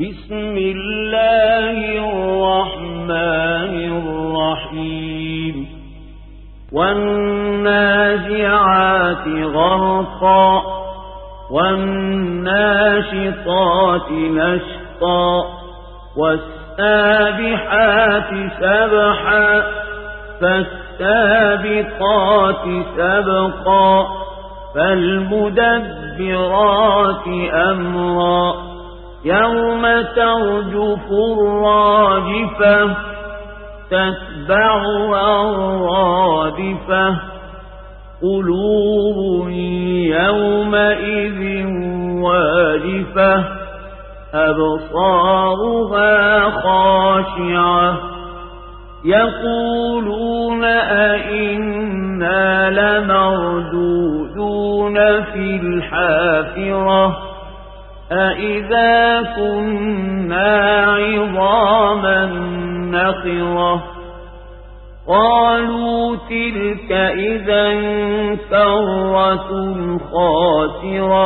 بسم الله الرحمن الرحيم والنازعات غرقا والناشطات نشطا والسابحات سبحا فالسابقات سبقا فالمدبرات أمرا يوم ترجف الراجفة تتبعها الرادفة قلوب يومئذ واجفة أبصارها خاشعة يقولون أئنا لمردودون في الحافرة أئذا كنا عظاما نخرة قالوا تلك إذا كرة خاسرة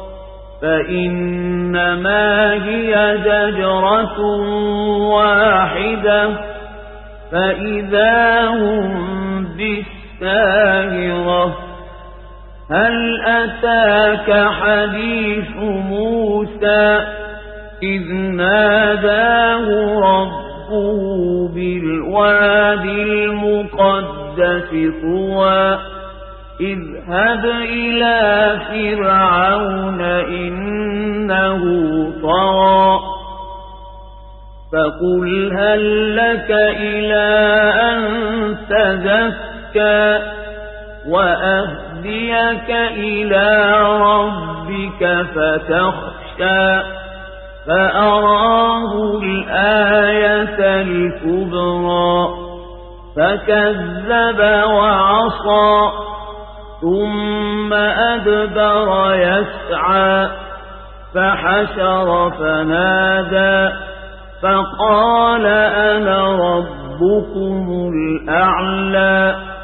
فإنما هي زجرة واحدة فإذا هم بالساهرة هل أتاك حديث موسى إذ ناداه ربه بالوادي المقدس طوى اذهب إلى فرعون إنه طغى فقل هل لك إلى أن تزكى وأهديك إلى ربك فتخشى فأراه الآية الكبرى فكذب وعصى ثم أدبر يسعى فحشر فنادى فقال أنا ربكم الأعلى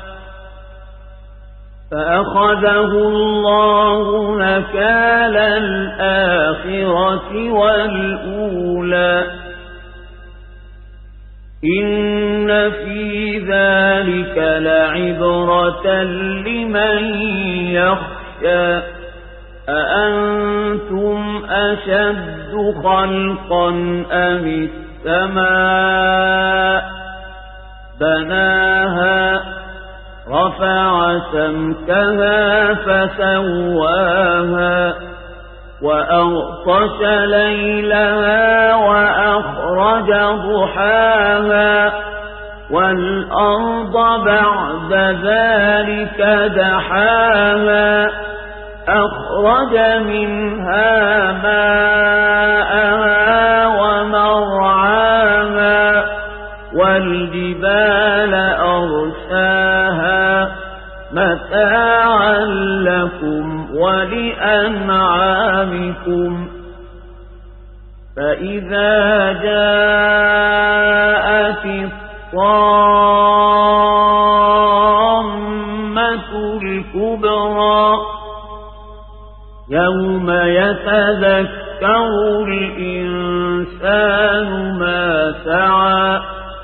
فأخذه الله نكال الآخرة والأولى إن في ذلك لعبرة لمن يخشى أأنتم أشد خلقا أم السماء بناها رفع سمكها فسواها وأغطش ليلها وأخرج ضحاها والأرض بعد ذلك دحاها أخرج منها ماءها ومرعاها والجبال أرساها متاعا لكم ولأنعامكم فإذا جاءت الطامة الكبرى يوم يتذكر الإنسان ما سعى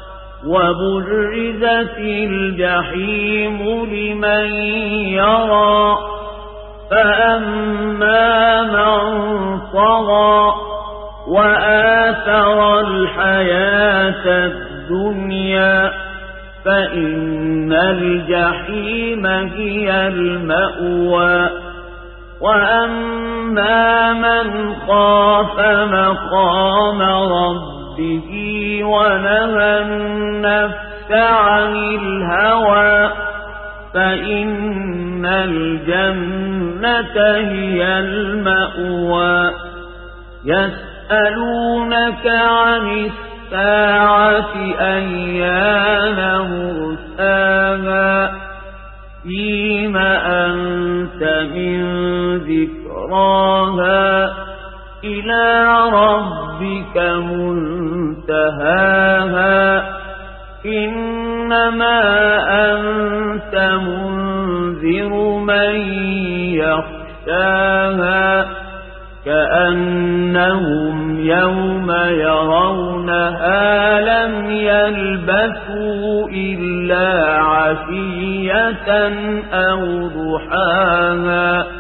وبرزت الجحيم لمن يرى فأما من طغى وآثر الحياة الدنيا فإن الجحيم هي المأوى وأما من خاف مقام ربه ونهى النفس عن الهوى فإن الجنة هي المأوى يسألونك عن الساعة أيان مرساها فيم أنت من ذكراها إلى ربك منتهاها إنما أنت منذر من يخشاها كأنهم يوم يرونها لم يلبثوا إلا عشية أو ضحاها